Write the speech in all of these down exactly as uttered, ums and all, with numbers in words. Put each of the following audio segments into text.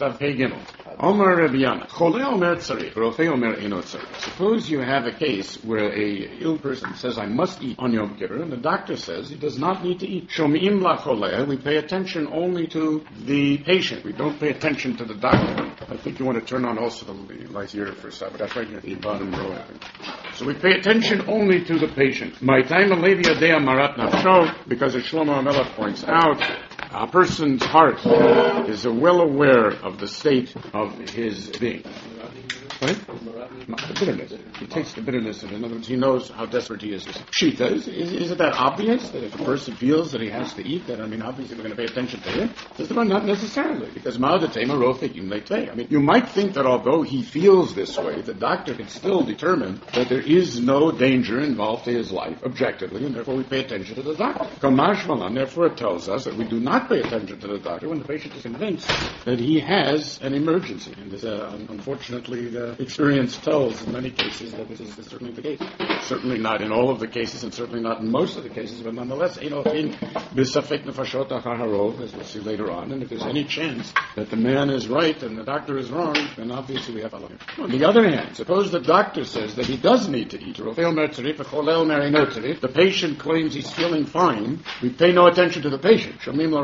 Daf Hey Gimel. Omer Rabbi Yana. Chole omer tzarich, rofe omer eno tzarich. Suppose you have a case where a ill person says, I must eat on Yom Kippur, and the doctor says he does not need to eat. Shomi'im la choleh, we pay attention only to the patient. We don't pay attention to the doctor. I think you want to turn on also the lights here for a second. That's right here, the bottom row, I think. So we pay attention only to the patient. My time Levi Adea Marat Nafsho, because as Shlomo HaMelech points out, a person's heart is well aware of the state of his being. Right? The bitterness. He takes the bitterness of it. In other words, he knows how desperate he is. Shita, is, is, isn't that obvious? That if a person feels that he has to eat, that, I mean, obviously we're going to pay attention to him? Not necessarily, because Ma'adatema Rofikim Leitei. I mean, you might think that although he feels this way, the doctor can still determine that there is no danger involved to his life, objectively, and therefore we pay attention to the doctor. Kamashmalan, therefore it tells us that we do not pay attention to the doctor when the patient is convinced that he has an emergency. And this, uh, unfortunately, the experience tells in many cases that this is certainly the case. Certainly not in all of the cases, and certainly not in most of the cases, but nonetheless, as we'll see later on, and if there's any chance that the man is right and the doctor is wrong, then obviously we have a look. On the other hand, suppose the doctor says that he does need to eat. The patient claims he's feeling fine. We pay no attention to the patient.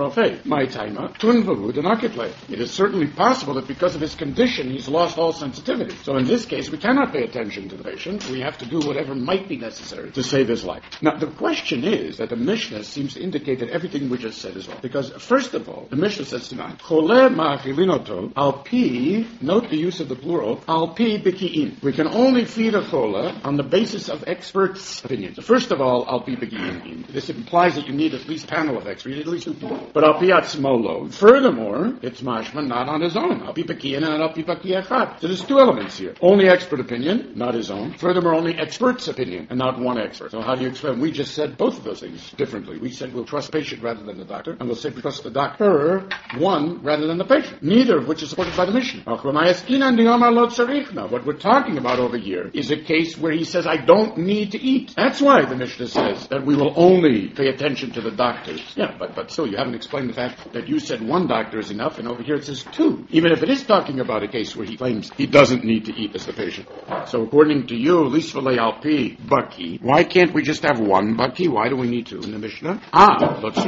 It is certainly possible that because of his condition, he's lost all sensitivity. So in this case, we cannot pay attention to the patient. We have to do whatever might be necessary to save his life. Now, the question is that the Mishnah seems to indicate that everything we just said is wrong. Because, first of all, the Mishnah says tonight, Chole ma'achilinoto, al pi, note the use of the plural, al pi biki'in. We can only feed a chola on the basis of experts' opinions. So first of all, al pi biki'in. This implies that you need at least a panel of experts, at least two people. But al pi atzmolo. Furthermore, it's mashma not on his own. Al pi biki'in and al pi biki'achad. So there's two elements here. Only expert opinion, not his own. Furthermore, only expert's opinion, and not one expert. So how do you explain? We just said both of those things differently. We said we'll trust the patient rather than the doctor, and we'll say we trust the doctor, one, rather than the patient. Neither of which is supported by the Mishnah. What we're talking about over here is a case where he says, I don't need to eat. That's why the Mishnah says that we will only pay attention to the doctors. Yeah, but, but still, you haven't explained the fact that you said one doctor is enough, and over here it says two. Even if it is talking about a case where he claims he doesn't need to eat as the patient. So according to you, Lisvalei Alpi, Baki, why can't we just have one Baki? Why do we need two in the Mishnah? Ah, you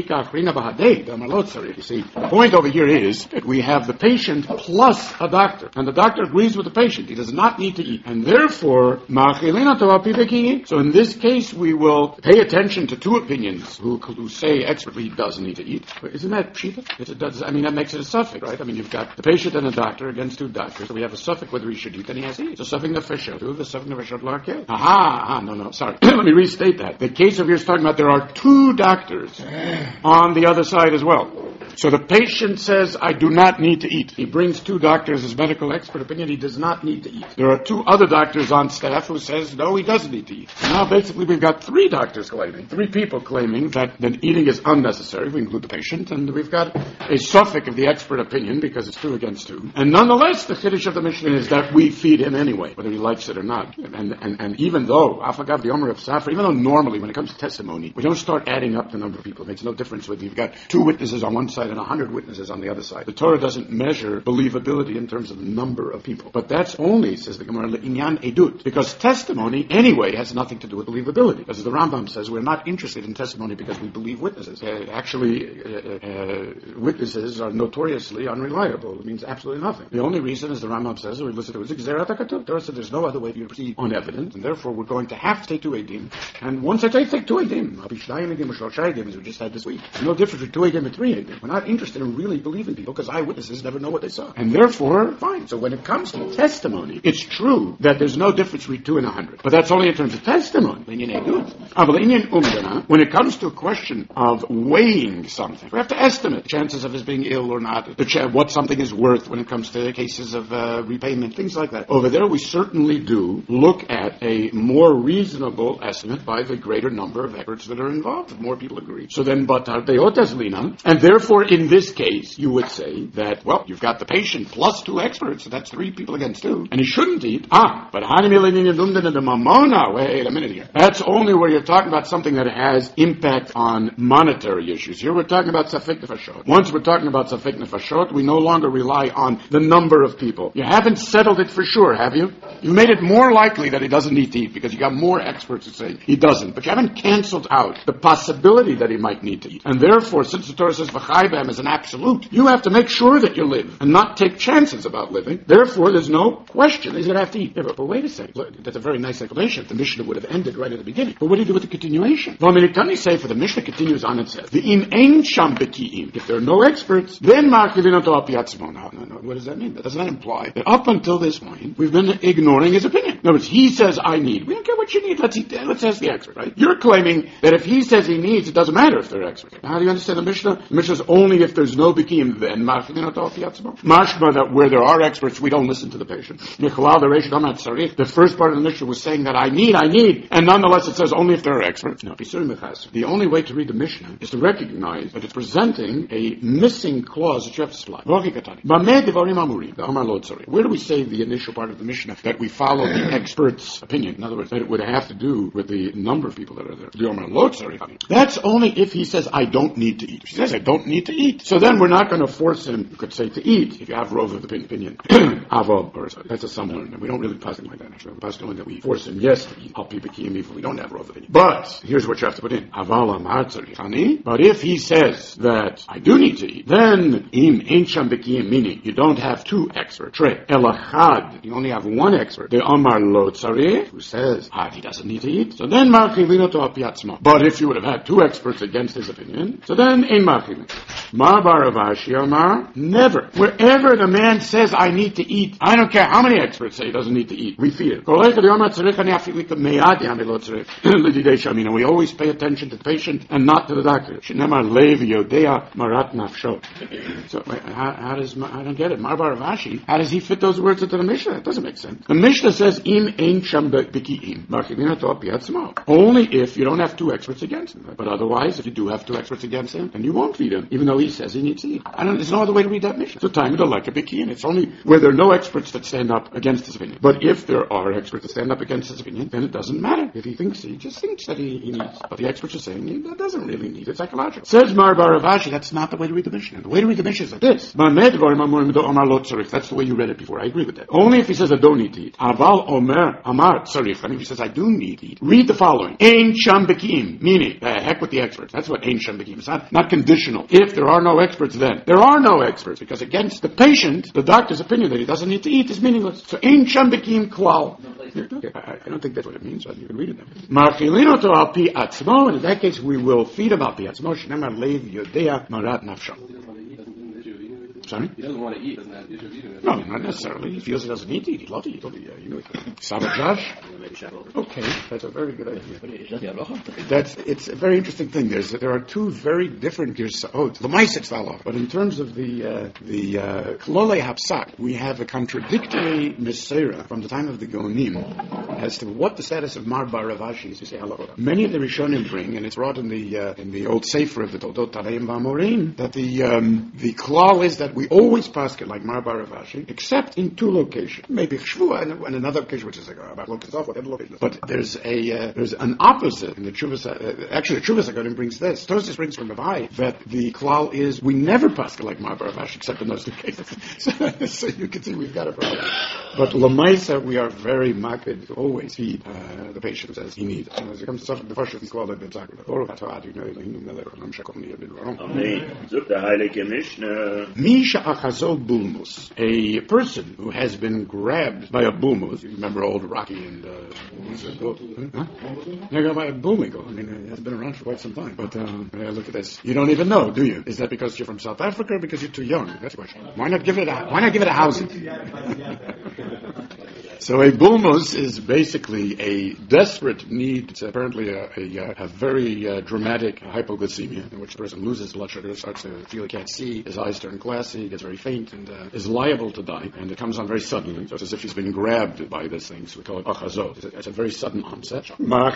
see, the point over here is that we have the patient plus a doctor, and the doctor agrees with the patient. He does not need to eat. And therefore, so in this case, we will pay attention to two opinions who, who say expertly he doesn't need to eat. But isn't that pshita? It does, I mean, that makes it a suffix, right? I mean, you've got the patient and the doctor against two doctors. So we have a suffix whether he should eat, then he has to eat. So suffix nefeshot, the suffix nefeshot l'arkel. Aha, aha, no, no, sorry. Let me restate that. The case over here is talking about there are two doctors on the other side as well. So the patient says, I do not need to eat. He brings two doctors as medical expert opinion. He does not need to eat. There are two other doctors on staff who says, no, he doesn't need to eat. So now basically we've got three doctors claiming, three people claiming that, that eating is unnecessary. We include the patient. And we've got a suffix of the expert opinion because it's two against two. And nonetheless, the chiddush of the Mishnah is that we feed him anyway, whether he likes it or not. And and, and even though, Afagav the Omer of Safra, even though normally when it comes to testimony, we don't start adding up the number of people. It makes no difference whether you've got two witnesses on one side and a hundred witnesses on the other side. The Torah doesn't measure believability in terms of the number of people. But that's only, says the Gemara, inyan edut, because testimony anyway has nothing to do with believability. As the Rambam says, we're not interested in testimony because we believe witnesses. Uh, actually, uh, uh, witnesses are notoriously unreliable. It means absolutely nothing. The only reason, as the Rambam says, we listen to is Gzerat HaKatuv. Torah said there's no other way for you to proceed on evidence, and therefore we're going to have to take two edim. And once I take, take two edim, I'll be shnayim edim or shlosha edim, as we just had this week. There's no difference between two edim and three edim. We're not interested in really believing people because eyewitnesses never know what they saw. And therefore, fine. So when it comes to testimony, it's true that there's no difference between two and a hundred. But that's only in terms of testimony. When it comes to a question of weighing something, we have to estimate the chances of his being ill or not, the ch- what something is worth when it comes to cases of uh, repayment, things like that. Over there, we certainly do look at a more reasonable estimate by the greater number of experts that are involved. If more people agree. So then, but and therefore, in this case, you would say that, well, you've got the patient plus two experts, so that's three people against two, and he shouldn't eat. Ah, but wait a minute here. That's only where you're talking about something that has impact on monetary issues. Here we're talking about safek nefashot. Once we're talking about safek nefashot, we no longer rely on the number of people. You haven't settled it for sure, have you? You made it more likely that he doesn't need to eat because you got more experts who say he doesn't. But you haven't canceled out the possibility that he might need to eat. And therefore, since the Torah says v'chai b'hem is an absolute, you have to make sure that you live and not take chances about living. Therefore, there's no question he's going to have to eat. Yeah, but, but wait a second. Look, that's a very nice explanation. If the Mishnah would have ended right at the beginning. But what do you do with the continuation? Well, Militani say for the Mishnah continues on and says, V'im ein sham beki'im. If there are no experts, then markilin oto al pi atzmo. No, no, no. What does that mean? That does not imply that up until this point, we've been ignoring his opinion. In other words, he says, I need. We don't care what you need. Let's eat, let's ask the expert, right? You're claiming that if he says he needs, it doesn't matter if they're experts. How do you understand the Mishnah? The Mishnah is only if there's no beki'im, then markilin oto al pi atzmo. Mashma, that where there are experts, we don't listen to the patient. The first part of the Mishnah was saying that I need, I need, and nonetheless it says only if there are experts. No, the only way to read the Mishnah is to recognize that it's presenting a missing clause that you have to supply. Where do we say the initial part of the Mishnah that we follow the expert's opinion? In other words, that it would have to do with the number of people that are there. That's only if he says I don't need to eat. If he says I don't need to eat, so then we're not going to force him, you could say, to eat if you have rov of the opinion. Avo, or that's a some learner. We don't really pass it like that. Actually, we pass it that we force him, yes, to eat al pi beki'im if we don't have rov of opinion. But here's what you have to put in. But if he says that I do need to eat, then im ein sham beki'im, meaning you don't have two experts. Tre elachad, you only have one expert. The Amar lo tzarich, who says ah, he doesn't need to eat. So then marchilin oto al pi atzmo. But if you would have had two experts against his opinion, so then ein marchilin. Mar bar Rav Ashi Amar, never. Wherever the man says I need to eat, I don't care how many experts say he doesn't need to eat. We feed it. And we always pay attention to the patient and not to the doctor. So how, how does I don't get it? Marbar Rav Ashi, how does he fit those words into the Mishnah? It doesn't make sense. The Mishnah says im ein sham beki'im. Only if you don't have two experts against him. But otherwise, if you do have two experts against him, then you won't feed him, even though he says he needs to eat. I don't, there's no other way to read that Mishnah. So time to like a beki'im. It's only where there are no experts that stand up against his opinion. But if there are experts that stand up against his opinion, then it doesn't matter. If he thinks, he just thinks that he, he needs. But the experts are saying he that doesn't really need. It's psychological. Says Marbar Rav Ashi, that's not the way to read the Mishnah. The way to read the Mishnah is like this. That's the way you read it before. I agree with that. Only if he says I don't need to eat. Aval Omer Amar Tzarich. And if he says I do need to eat, read the following. Ein sham beki'im. Meaning, uh, heck with the experts. That's what ein sham beki'im. It's not, not conditional. If there are no experts, then there are no experts. Because against the patient, the doctor's opinion that he doesn't need to eat is meaningless. So ein sham beki'im klal. Okay, I, I don't think that's what it means, but you can read it then. Marchilin oto al pi atzmo, and in that case we will feed him al pi atzmo, shenemar leiv yodea marat nafsho. Sorry? He doesn't want to eat, doesn't have issue eating it. No, not necessarily. He feels he doesn't need to eat. He'd love to eat. Yeah, you know, sabotage. Okay, that's a very good idea. That's it's a very interesting thing. There's there are two very different gersot. The mice it's not but in terms of the uh, the klolei uh, hapsak, we have a contradictory mesera from the time of the Gaonim as to what the status of Marbar Rav Ashi is. You say halacha. Many of the Rishonim bring, and it's brought in the uh, in the old sefer of the Toldot Tanaim V'Amorim, that the um, the klal is that we always pass it like Marbar Rav Ashi, except in two locations. Maybe Shvua and, and another occasion, which is like, about Lokazov, whatever location. But there's a uh, there's an opposite in the Chuvas. Uh, actually, the Chuvas Agadim brings this. Tosis brings from Ravai that the klal is we never pass it like Marbar Rav Ashi, except in those two cases. so, so you can see we've got a problem. But Lamaisa, we are very maked to always feed uh, the patient as he needs. And as it comes to suffering, the first is called the B'tzakra. Amen. Zuk the Heilige Mishnah. Misha achazol bulmus, a person who has been grabbed by a bulmus. You remember old Rocky and uh, huh? They're going by a booming. I mean, it has been around for quite some time. But um, look at this. You don't even know, do you? Is that because you're from South Africa or because you're too young? That's the question. Why not give it a Why not give it a housing? So a bulmus is basically a desperate need. It's apparently a, a, a very uh, dramatic hypoglycemia in which the person loses blood sugar, starts to feel he can't see, his eyes turn glassy, gets very faint, and uh, is liable to die. And it comes on very suddenly. So it's as if he's been grabbed by this thing. So we call it achazot. It's a, it's a very sudden onset.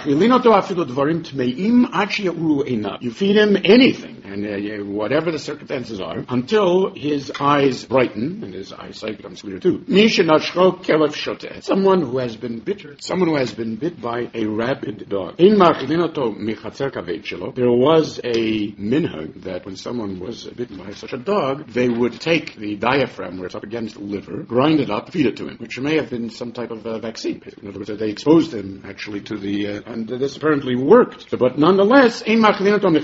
You feed him anything, and uh, whatever the circumstances are, until his eyes brighten and his eyesight becomes clear too. Someone who has been bitten, someone who has been bit by a rabid dog. There was a minhag that when someone was bitten by such a dog, they would take the diaphragm where it's up against the liver, grind it up, feed it to him, which may have been some type of uh, vaccine. In other words, they exposed him actually to the, uh, and this apparently worked. But nonetheless, there's a,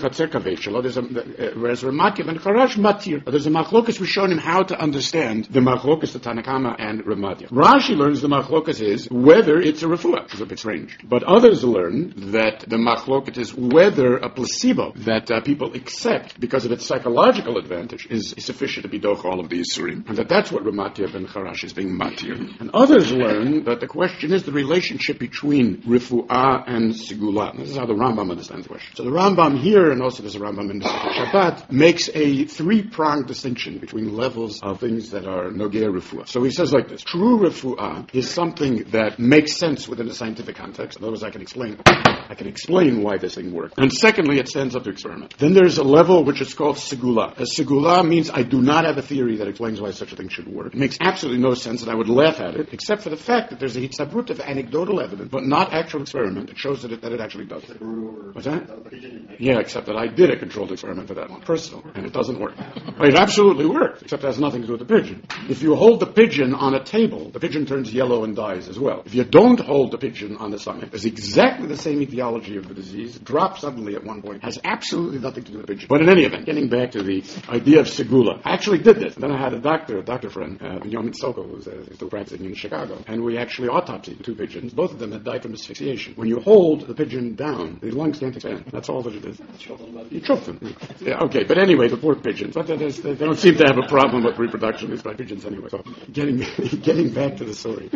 whereas Ramatya and Charash matir, there's a machlokas who's shown him how to understand the machlokas, the Tanakama and Ramatya. Rashi learns the machlokas is whether it's a refuah, which is a bit strange. But others learn that the machlokas is whether a placebo that uh, people accept because of its psychological advantage is, is sufficient to be doch all of the Yisurim, and that that's what Ramatya ben Charash is being matir. And others learn that the question is the relationship between refuah and segula. This is how the Rambam understands the question. So the Rambam here, and also there's a Rambam in the Shabbat, makes a three-pronged distinction between levels of things that are nogea refuah. So he says like this: true refuah is something that makes sense within a scientific context. In other words, I can explain, I can explain why this thing works. And secondly, it stands up to experiment. Then there's a level which is called segula. A segula means I do not have a theory that explains why such a thing should work. It makes absolutely no sense, and I would laugh at it, except for the fact that there's a hitzabrut of anecdotal evidence, but not actual experiment, that shows that it, that it actually does it. What's that? Yeah, except that I did a controlled experiment for that one, personal, and it doesn't work. But it absolutely works, except it has nothing to do with the pigeon. If you hold the pigeon on a table, the pigeon turns yellow and dies as well. If you don't hold the pigeon on the stomach, there's exactly the same etiology of the disease, drops suddenly at one point, has absolutely nothing to do with the pigeon. But in any event, getting back to the idea of segula, I actually did this. And then I had a doctor, a doctor friend, uh, Yomit Soko, who's uh, still practicing in Chicago, and we actually autopsied the two pigeons. Both of them had died from asphyxiation. When you hold the pigeon down, the lungs can't expand. That's all that it is. You choke them. Yeah, okay, but anyway, the poor pigeons. But they, they don't seem to have a problem with reproduction, these pigeons anyway. So getting getting back to the story.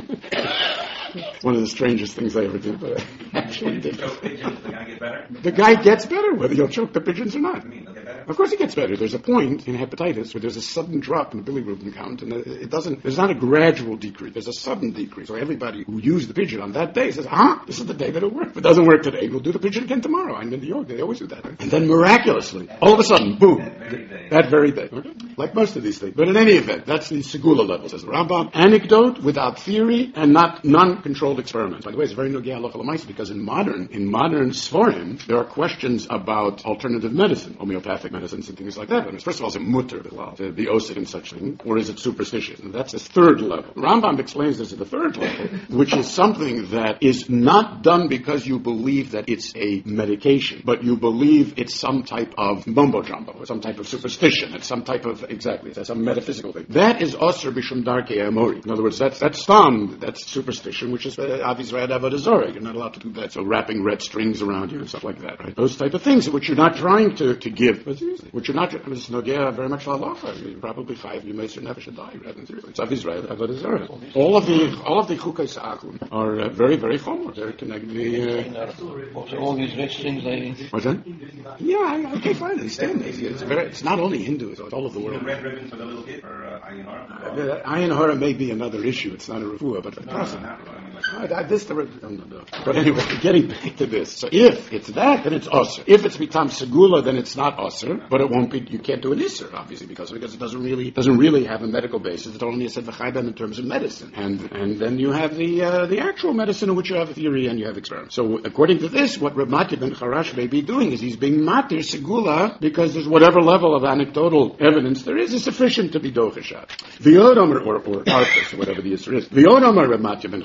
It's one of the strangest things I ever did, but I actually did. Choke pigeons, the guy get better? The guy gets better, whether you'll choke the pigeons or not. I mean, they'll get better. Of course he gets better. There's a point in hepatitis where there's a sudden drop in the bilirubin count, and it doesn't, there's not a gradual decrease, there's a sudden decrease. So everybody who used the pigeon on that day says, ah, this is the day that it worked. If it doesn't work today, we'll do the pigeon again tomorrow. I'm in New York, they always do that. And then miraculously, all of a sudden, boom, That very day. that very day. Okay? Like most of these things. But in any event, that's the segula level, says the Rambam. Anecdote without theory and not non-controlled experiment. By the way, it's very nogea halacha l'maaseh because in modern, in modern Sforim, there are questions about alternative medicine, homeopathic medicines and things like that. And first of all, is it mutter to be osir in such thing, or is it superstitious? And that's the third level. Rambam explains this at the third level, which is something that is not done because you believe that it's a medication, but you believe it's some type of mumbo jumbo, or some type of superstition, it's some type of, exactly, it's some metaphysical thing. That is osir b'shum darkei amori. In other words, that's that's stam, that's superstition, which is uh, obviously avodah zarah. You're not allowed to do that. So wrapping red strings around you and stuff like that, right? Those type of things, which you're not trying to, to give, which you're not, it's nogea very much halacha. You're probably five, you may never should die, rather than seriously. It's Israel, avodah zarah. All of the, all of the chukei sa'akun are uh, very, very chomer. They're connected, uh, So all these red strings, they... what's that? Yeah, I- okay, fine, I understand. It's, it's, very, it's not only Hindu, it's all over the The world. red ribbon for the little kid, or uh, Ayin Hara? Uh, Ayin Hara may be another issue. It's not a refuah, but the No, no, person. not really. I mean, like, Uh, that- this the, no, no, no. But anyway, getting back to this. So if it's that, then it's usher. If it's become segula, then it's not usher, but it won't be, you can't do an isser, obviously, because, because it doesn't really, doesn't really have a medical basis. It's only a said v'chaydan in terms of medicine. And, and then you have the, uh, the actual medicine in which you have a theory and you have experiment. So according to this, what Reb Matya ben Charash may be doing is he's being matir segula because there's whatever level of anecdotal evidence there is is sufficient to be dochishat. V'yodam or, or, or arthas, or whatever the isser is. V'yodam Reb Matya ben Charash.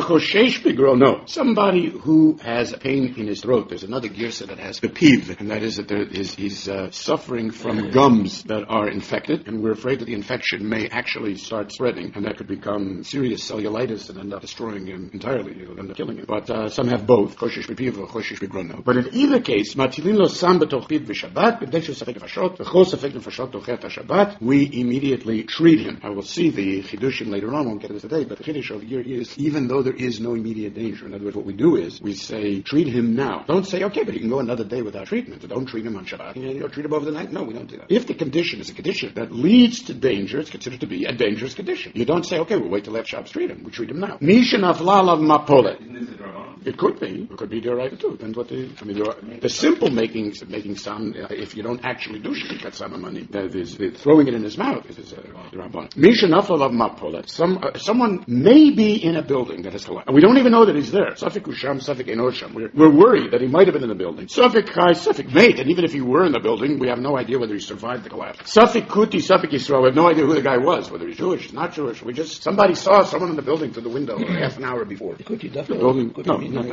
Achoshesh bigro, no. Somebody who has a pain in his throat. There's another girsa that has the piv, and that is that there is, he's uh, suffering from gums that are infected, and we're afraid that the infection may actually start spreading, and that could become serious cellulitis and end up destroying him entirely. It'll end up killing him. But uh, some have both. Choshesh b'piv or choshesh bigro, no. But in either case, matilin lo sam b'toch piv v'shabbat, b'deshu safek nefashot, v'chol safek nefashot tochet ha-shabbat, we immediately treat him. I will see the chidushim later on. I won't get to this today, but the chiddush over here is, even though there is no immediate danger, in other words, what we do is, we say, treat him now. Don't say, okay, but he can go another day without treatment. Don't treat him on Shabbat. You know, treat him over the night. No, we don't do that. If the condition is a condition that leads to danger, it's considered to be a dangerous condition. You don't say, okay, we'll wait till after Shabbos treat him. We treat him now. Misha nafla mapolet. Isn't this a drama? It could be. It could be D'oraita too. Depends what the, I mean, there are, the simple making, making some, uh, if you don't actually do shlikat some money, that is, the, throwing it in his mouth is a Rabban. Misha nafla mapolet. Some, uh, someone may be in a building that has collapsed. And we don't even know that he's there. Safik usham, safik enosham. We're, we're worried that he might have been in the building. Safik chai, safik mate. And even if he were in the building, we have no idea whether he survived the collapse. Safik kuti, safik Yisrael. We have no idea who the guy was, whether he's Jewish, not Jewish. We just, somebody saw someone in the building through the window half an hour before. Kuti The definitely. building, no, not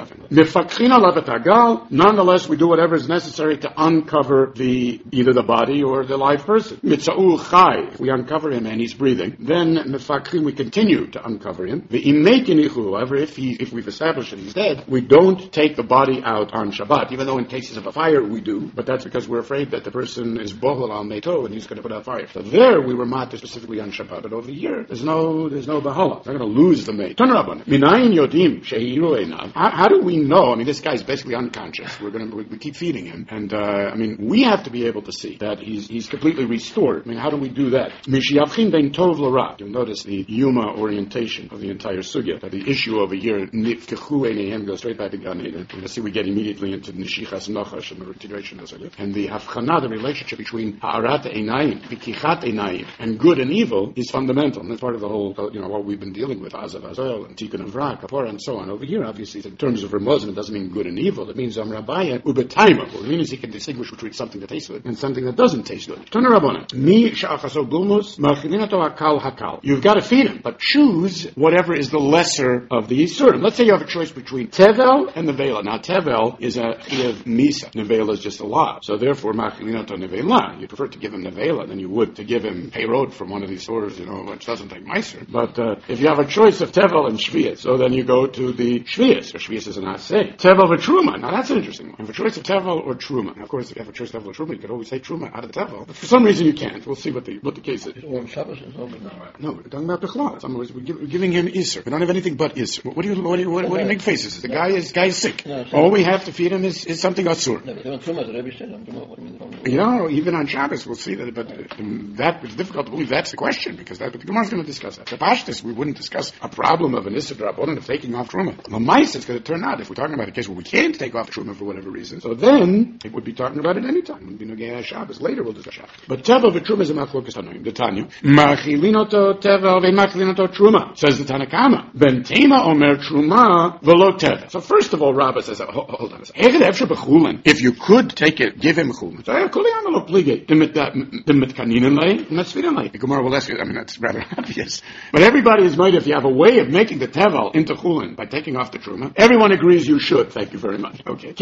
definitely. Nonetheless, we do whatever is necessary to uncover the, either the body or the live person. Mitza'ul chai. If we uncover him and he's breathing, then mefakrim, we continue to uncover him. However, if he, if we've established that he's dead, we don't take the body out on Shabbat, even though in cases of a fire we do, but that's because we're afraid that the person is bohol al meto and he's going to put out fire. So there we were matter specifically on Shabbat, but over here there's no there's no bahala. They're going to lose the mate. Minayin yodim shehiru einav. How do we know? I mean, this guy's basically unconscious. We're going to we, we keep feeding him, and uh, I mean, we have to be able to see that he's he's completely restored. I mean, how do we do that? Mishiyavchin ben tov l'ra. You'll notice the yuma orientation of the entire sugya. That the issue over here, nifkechu einayim, goes straight back to Gan Eden. We're going to see we get immediately into nishichas nachash and the integration of the sugya. And the hafchana, the relationship between ha'arat einayim, vikichat einayim, and good and evil is fundamental. And that's part of the whole, you know, what we've been dealing with, azav azel, and tikkun avra, kapora, and so on. Over here, obviously, in terms of Ramazan, it doesn't mean good and evil. It means amrabaya ubetaima. What it means is he can distinguish between something that tastes good and something that doesn't taste good. Mi sha'achaso gulmus, machilinato hakal hakal. You've got to feed him, but choose whatever is the lesser of the yisurim. Let's say you have a choice between tevel and nevela. Now, tevel is a chiyav misa. Nevela is just a law. So therefore, machilinato nevela. You prefer to give him nevela than you would to give him payroad from one of these stores, you know, which doesn't take meiser. But uh, if you have a choice of tevel and shvius, so then you go to the shvius. Or shvius is an asay. Tevel or truma. Now, that's an interesting one. You have a choice of tevel or truma. Now, of course, if you have a choice of tevel or truma, you could always say truma out of the tevel. But for some reason, you can't. We'll see what the what the case is. Well, Shabbos is over. No, we're talking about Bechlal. In other words, we're, give, we're giving him Isser. We don't have anything but Isser. What do you, what do you, what, what do you make faces? The guy is, guy is sick. No, All we have to feed him is, is something Asur. No, but they want Truma, the Rebbe said, I'm Truma, what do you mean? You know, even on Shabbos, we'll see that, but um, that it's difficult to believe that's the question, because that, but the Gemara is going to discuss that. The Pashtus, we wouldn't discuss a problem of an Isser Drabonin of taking off Truma. The mice, it's going to turn out, if we're talking about a case where we can't take off Truma for whatever reason, so then, it would be talking about it any time. It would be Nogei Shabbos. Later we'll discuss Shabbos. But Tevel v'Truma is a machlokas tanoim. The Tanya. Machilinoto Tevel v'machilinoto Truma. Says the Tanakama. Ben Tema omer Truma v'lo Tevel. So first of all, Rabbah says, hold, hold on a second. If you could take it, give him chulin. So, Kuliyama lo plige. The mitkaninen lay, and that's vidan lay. The Gemara will ask you, I mean, that's rather obvious. But everybody is made, if you have a way of making the Tevel into chulin by taking off the Truma, everyone agrees you should. Thank you very much. Okay.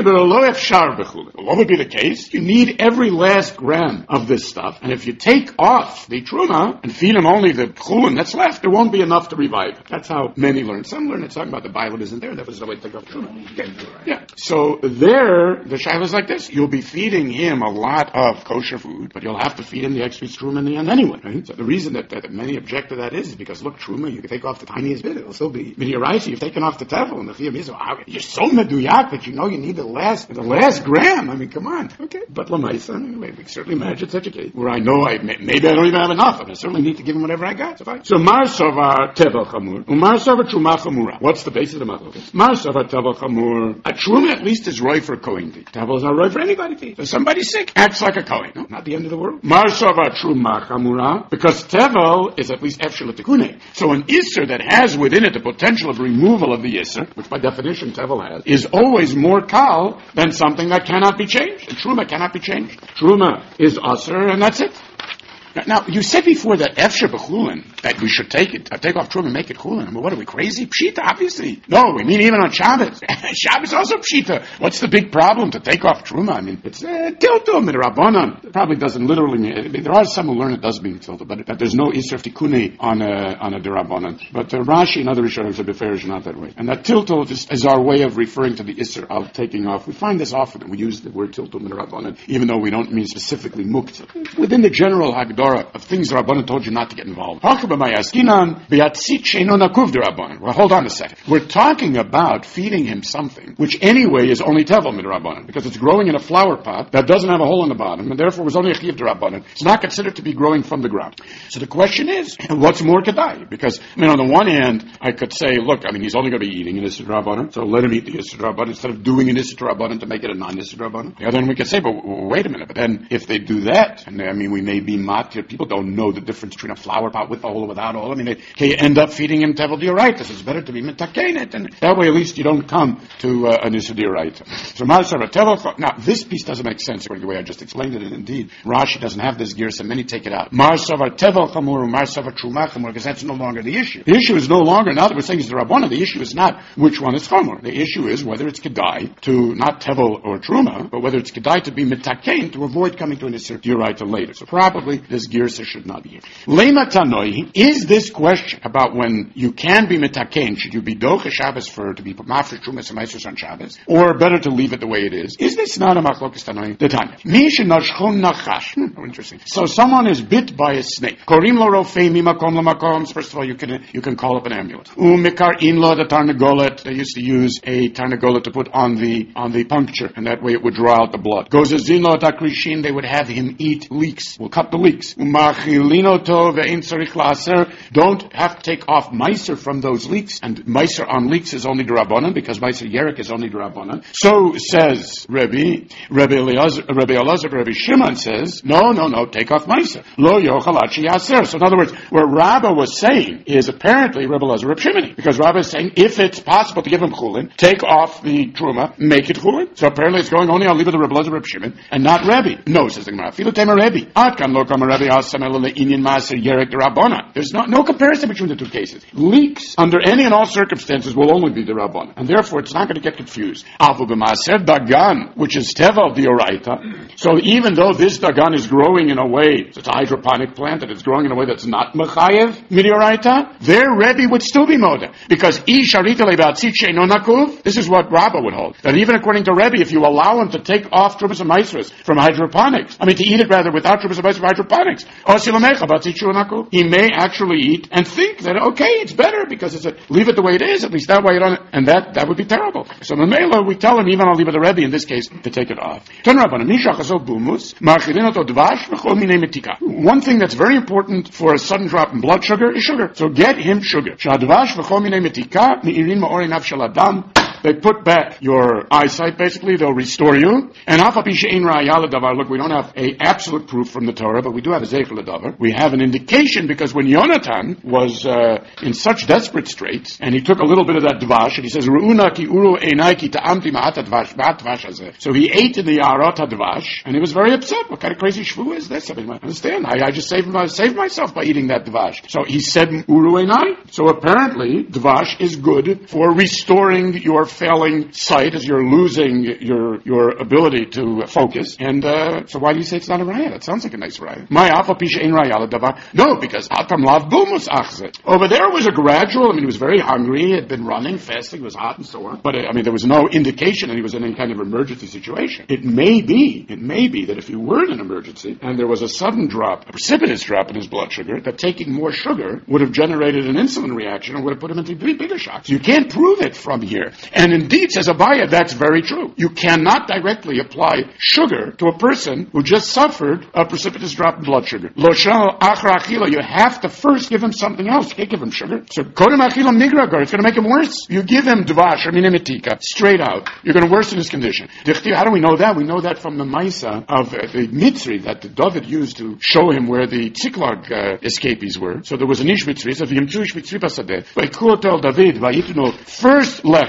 What would be the case? You need every last gram of this stuff, and if you take off the Truma and feed him only the chulin that's left, there won't be enough to revive it. That's how many learn. Some learn it's talking about the Bible isn't there. That was the way to take off Truma. Okay. Yeah. So there, the shaila is like this. You'll be feeding him a lot of kosher food, but you'll have to feed him the extra Truma in the end anyway. Right? So the reason that, that many object to that is, is because, look, Truma, you can take off the tiniest bit. It'll still be Miniraisi. You've taken off the Tevel and the Chiyam Yisrael. You're so meduyak that you know you need the last, the last gram. I mean, come on. Okay. But Lamaisa, anyway, we can certainly imagine such a case where I know I, maybe I don't even have enough, and I certainly need to give him whatever I got. So, fine. So Mar Savar Tevel Chamur, Umar Savar Truma Chamura. What's the basis of the Machlokes? Mar Savar Tevel Chamur. A Truma at least is roy for a Kohen. Tevel is not roy for anybody. So somebody's sick, acts like a Kohen. No, not the end of the world. Mar Savar Truma Chamura, because Tevel is at least Efshel Tekune. So an Isser that has within it the potential of removal of the Isser, which by definition Tevel has, is always more kal than something that cannot be changed. And Truma cannot be changed. Truma is Aser, and that's it. Now, you said before that Efsher b'chulin, that we should take it, uh, take off Truma and make it chulin. I mean, what are we, crazy? Pshita, obviously. No, we mean even on Shabbos. Shabbos also Pshita. What's the big problem to take off Truma? I mean, it's uh, tiltum and Rabbanan. It probably doesn't literally mean, I mean, there are some who learn it does mean tiltum, but that there's no Isser of Tikkunei on a, on a Derabanan. But uh, Rashi and other Rishonim said Befer is not that way. And that tiltum is, is our way of referring to the Isser of taking off. We find this often. We use the word tiltum and Rabbanan, even though we don't mean specifically muktzah. Within the general Hagdara of things the Rabbanan told you not to get involved. Well, hold on a second. We're talking about feeding him something, which anyway is only tevel midrabanan, because it's growing in a flower pot that doesn't have a hole in the bottom, and therefore was only a chiv d'Rabbanan. It's not considered to be growing from the ground. So the question is, what's more kedai? Because, I mean, on the one hand, I could say, look, I mean, he's only going to be eating an Issur d'Rabbanan, so let him eat the Issur d'Rabbanan instead of doing an Issur d'Rabbanan to make it a non-Issur d'Rabbanan. The other hand, we could say, but wait a minute, but then if they do that, and I mean, we may be matir, people don't know the difference between a flower pot with a hole or without a hole. I mean, they, they end up feeding him tevel d'oraita. It's better to be mitakenet, and that way at least you don't come to uh, an issur d'oraita. So Marsava tevel. Now this piece doesn't make sense according to the way I just explained it, and indeed Rashi doesn't have this gear, so many take it out. Marsava tevel chamur, Marsava truma chamur, because that's no longer the issue. The issue is no longer now that we're saying it's the Rabbana. The issue is not which one is chamur. The issue is whether it's kedai to not tevel or truma, but whether it's kedai to be mitakein to avoid coming to an issur d'oraita later. So probably this girsa should not be here. Lema tanoi, is this question about when you can be mitakein, should you be doche Shabbos for to be mafresh trumas and meisos on Shabbos, or better to leave it the way it is? Is this not a machlokas tanoi? The Tanya. Misha nashchon nachash. Oh, interesting. So someone is bit by a snake. Korim lo rofei mimakom lamakom. First of all, you can you can call up an ambulance. Umikar in lo the tarnagolet. They used to use a tarnagolet to put on the on the puncture, and that way it would draw out the blood. Goes a zinlo takrishin. They would have him eat leeks. We'll cut the leeks. Umachilino to ve'in tzarich la'aser. Don't have to take off meiser from those leeks, and meiser on leeks is only d'Rabbanan because meiser yerek is only d'Rabbanan. So says Rebbe, Rebbe Elazar, Rebbe Elazar, Rebbe Shimon says, no, no, no, take off meiser. Lo yochal ad sheyaser. So in other words, what Rabbah was saying is apparently Rebbe Elazar, Rebbe Shimon, because Rabbah is saying if it's possible to give him chulin, take off the truma, make it chulin. So apparently it's going only on leave of the Rebbe Elazar, Rebbe Shimon, and not Rebbe. No, says the Gemara. Filu tema Rebbe. Ad kan lo kama Rebbe asam elo le'inyan maaser yerek d'Rabbanan. There's no no comparison between the two cases. Leeks, under any and all circumstances, will only be the Rabbanan, and therefore it's not going to get confused. Alfu b'maaser dagan, which is tevel d'oraita. So even though this dagan is growing in a way, it's a hydroponic plant, and it's growing in a way that's not mechayev midioraita, their Rebbe would still be moda, because I sharita le'ba'atzit she'eino nakuv. This is what Rabbah would hold. That even according to Rebbe, if you allow him to take off trumas and maasros from hydroponics, I mean to eat it rather without trumas and maasros from hydroponics, he may actually eat and think that, okay, it's better because it's a, leave it the way it is, at least that way you don't, and that, that would be terrible. So Mamela, we tell him, even on leave it the Rebbe, in this case, to take it off. One thing that's very important for a sudden drop in blood sugar is sugar. So get him sugar. They put back your eyesight, basically. They'll restore you. And look, we don't have a absolute proof from the Torah, but we do have a zeichel davar. We have an indication because when Yonatan was uh, in such desperate straits, and he took a little bit of that dvash, and he says, Ru'una ki uru einai ki ta'amti ma'at dvash, ma'at dvash hazeh. So he ate in the arot dvash, and he was very upset. What kind of crazy shvu is this? I mean, I understand. I, I just saved, my, saved myself by eating that dvash. So he said, uru einai. So apparently, dvash is good for restoring your failing sight as you're losing your your ability to focus. And uh, so why do you say it's not a raya? That sounds like a nice raya. My alpha pisha ein raya davar. No, because atam lav bumus achzet. Over there was a gradual. I mean, he was very hungry. He had been running, fasting. It was hot and so on. But uh, I mean, there was no indication that he was in any kind of emergency situation. It may be, it may be that if he were in an emergency and there was a sudden drop, a precipitous drop in his blood sugar, that taking more sugar would have generated an insulin reaction and would have put him into bigger shock. So you can't prove it from here. And indeed, says Abaya, that's very true. You cannot directly apply sugar to a person who just suffered a precipitous drop in blood sugar. Lo shal achra achila, you have to first give him something else. You can't give him sugar. So kodem achila migragar, it's going to make him worse. You give him dvash or minimitika straight out, you're going to worsen his condition. How do we know that? We know that from the Maisa of uh, the Mitzri that the David used to show him where the Tziklag uh, escapees were. So there was an Ish Mitzri, so the Yimtzuish Mitzri Pasadeh. Vaikuotel David, Vayitno, first lechat,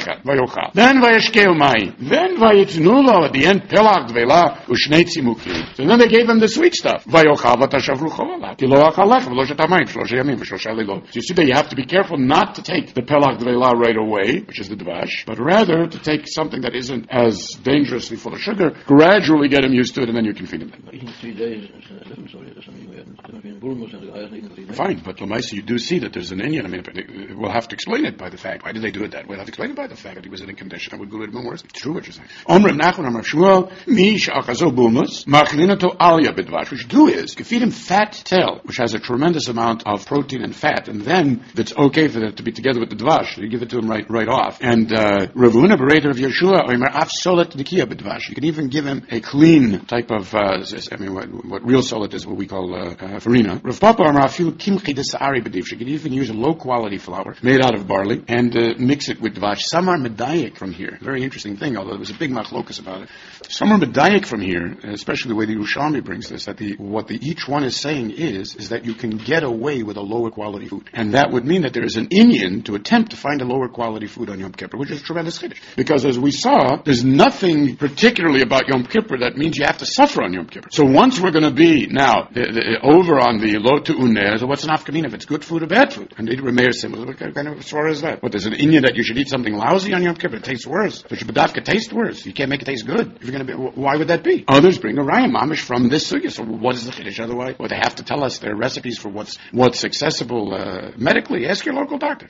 vayochal. Then vayeshkeu mai. Then vayitnu lo at the end pelach dvela ushnei tzimukim. So then they gave him the sweet stuff. Vayochal vatashavru cholat. Ki lo achal lechem v'lo shetamayim shlosha yamim v'shlosha leilot. So you see that you have to be careful not to take the pelach dvela right away, which is the dvash, but rather to take something that isn't as dangerously full of sugar, gradually get him used to it, and then you can feed him. In three days, uh, sorry, that's something we hadn't. Fine, but Lamaisa, you do see that there's an Indian. I mean, we'll have to explain it by the fact. Why did they do it that way? We'll have to explain it by the fact that he was in a condition that would go a little bit worse. It's true what you're saying. Omrim Nachman Amar Shmuel, Mi Sha'achazo Bulmus, Machlinato Alya Bidvash. What you do is, you feed him fat tail, which has a tremendous amount of protein and fat, and then it's okay for that to be together with the dvash. You give it to him right right off. And uh, Ravuna, berater of Yeshua, Omer Af Solet Nikia Bidvash. You can even give him a clean type of, uh, I mean, what, what real solet is, what we call uh, uh, farina. Rav Papa Amar Afilu Kimchi Desa'ari B'div. You can even use a low-quality flour made out of barley and uh, mix it with dvash. Some are medayik from here. Very interesting thing, although there was a big machlokas about it. Some are medayik from here, especially the way the Yerushalmi brings this, that the, what the, each one is saying is, is that you can get away with a lower quality food. And that would mean that there is an Inyan to attempt to find a lower quality food on Yom Kippur, which is tremendous chiddush. Because as we saw, there's nothing particularly about Yom Kippur that means you have to suffer on Yom Kippur. So once we're going to be now the, the, over on the lo tu'uneh, so what's an afkamin if it's good food or bad food? And the Rameir said, what kind of swara is that? What, there's an Inyan that you should eat something lousy on Yom Kippur? It tastes worse. So should bedavka taste worse? You can't make it taste good. If you're going to be, why would that be? Others bring a raya mamish from this sugya. So what is the chiddush otherwise? Well, they have to tell us their recipes for what's what's accessible uh, medically. Ask your local doctor.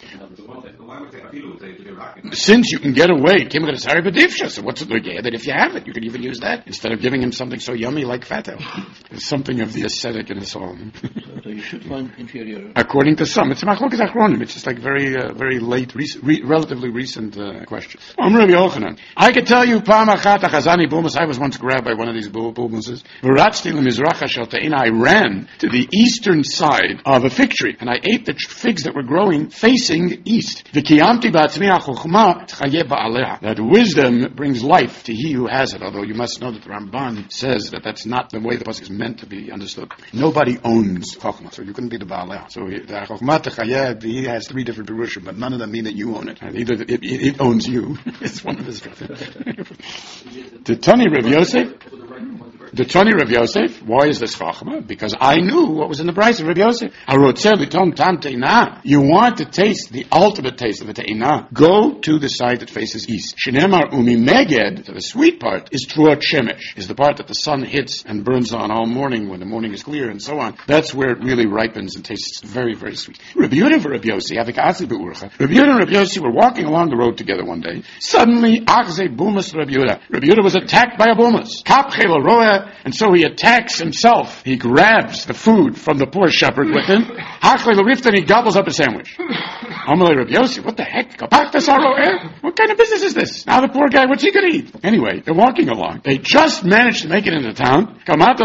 Since you can get away, so what's the idea that if you have it, you can even use that instead of giving him something so yummy like fatel. It's something of the ascetic in his own. So you should find inferior. According to some, it's machlokas achronim. It's just like very, uh, very late, re- re- relatively recent uh, question. I'm Rabbi Yochanan. I could tell you, Pam achat achazani bulmus. I was once grabbed by one of these bulmuses. V'ratzti lemizracha shel ta'ina. I ran to the eastern side of a fig tree, and I ate the figs that were growing facing east. V'kiyamti ba'atzmi ha'chokhmah t'chayeh ba'aleha. That wisdom brings life to he who has it. Although you must know that the Ramban says that that's not the way the pasuk is meant to be understood. Nobody owns chokhmah, so you couldn't be the ba'aleha. So the chokhmah t'chayeh, he has three different perushim, but none of them mean that you own it. And either it, it, it owns you. It's one of his. The Tani Rav Yosef. The Tani Rav Yosef. Why is this chokhmah? Because I knew what was in the price of Rav Yosef. You want to taste the ultimate taste of the te'ina. Go to the side that faces east. Shenemar umi meged. The sweet part is truat shemesh. Is the part that the sun hits and burns on all morning when the morning is clear and so on. That's where it really ripens and tastes very, very sweet. Rabbi Yehuda and Rabbi Yossi, Rabbi Yehuda and Rabbi Yossi were walking along the road together one day. Suddenly, achze bumas Rabbi Yehuda. Rabbi Yehuda was attacked by a bumas. Kapchel roeh, and so he attacks himself. He grabs the food from the poor shepherd with him. Hachle l'rifta, and he gobbles up a sandwich. Amalei Rabbi Yossi, what the heck? What kind of business is this? Now the poor guy, what's he going to eat? Anyway, they're walking along. They just managed to make it into town.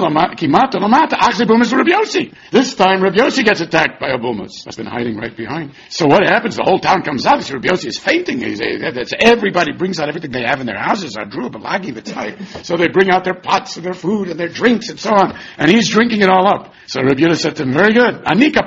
This time, Rabbi Yossi gets attacked by a bumas. That's been hiding right behind. So what happens? The whole town comes out. Rabbi Yossi is fainting. He's, everybody brings out everything they have in their houses. So they bring out their pots and their food and their drinks and so on. And he's drinking it all up. So Rabbi Yehuda said to him, very good.